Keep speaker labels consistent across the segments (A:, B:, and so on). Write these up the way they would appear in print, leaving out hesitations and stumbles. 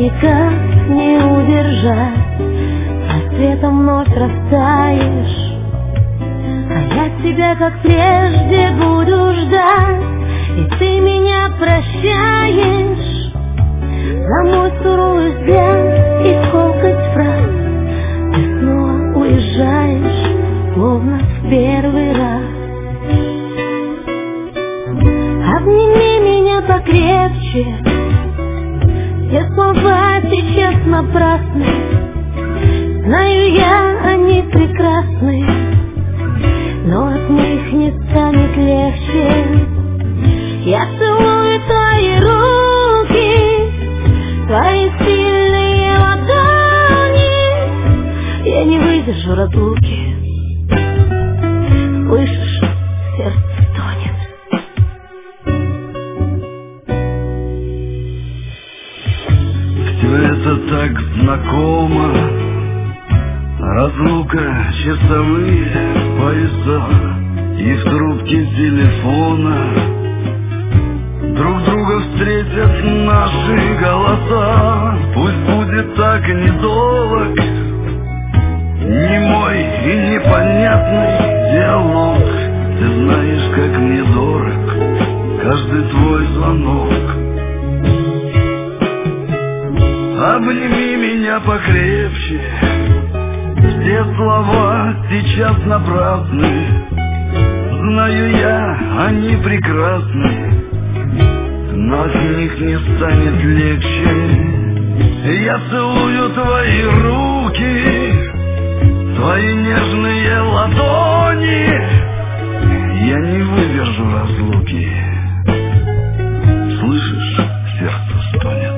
A: никак не удержать, рассветом вновь растаешь, а я тебя, как прежде, буду ждать, и ты меня прощаешь за мой суровый взгляд и колкость фраз. Ты снова уезжаешь, словно в первый раз. Обними меня покрепче, все слова сейчас напрасны, знаю я, они прекрасны, но от них не станет легче. Я целую твои руки, твои сильные ладони, я не выдержу разлуки. Слышишь, сердце стонет.
B: Все это так знакомо, разлука, часовые пояса, и в трубке телефона друг друга встретят наши голоса. Пусть будет так недолг, немой и непонятный диалог. Ты знаешь, как мне дорог каждый твой звонок. Обними меня покрепче, все слова сейчас напрасны, знаю я, они прекрасны, но от них не станет легче. Я целую твои руки, твои нежные ладони, я не выдержу разлуки. Слышишь, сердце стонет.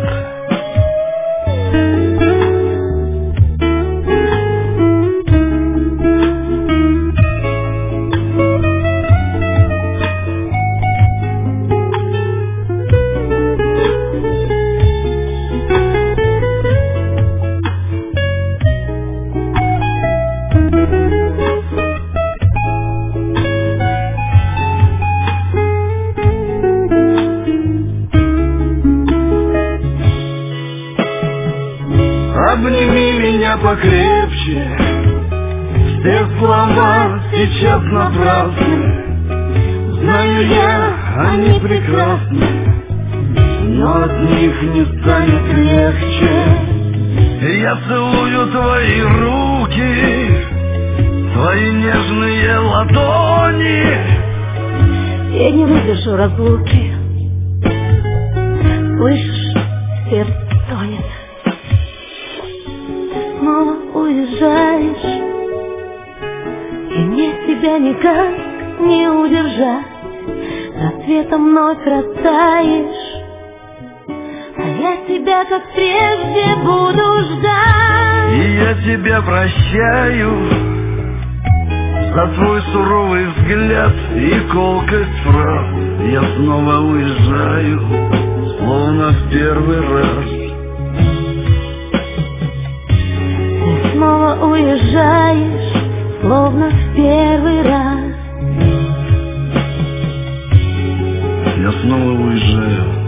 B: Обними меня покрепче, все слова сейчас напрасны, знаю я, они прекрасны, но от них не станет легче. Я целую твои руки, твои нежные ладони,
A: я не выдержу разлуки. Слышишь, сердце стонет. Снова уезжаешь, и мне тебя никак не удержать, рассветом вновь растаешь, а я тебя, как прежде, буду ждать.
B: И я тебя прощаю за твой суровый взгляд и колкость фраз. Я снова уезжаю, словно в первый раз.
A: Снова уезжаешь, словно в первый раз.
B: Я снова уезжаю,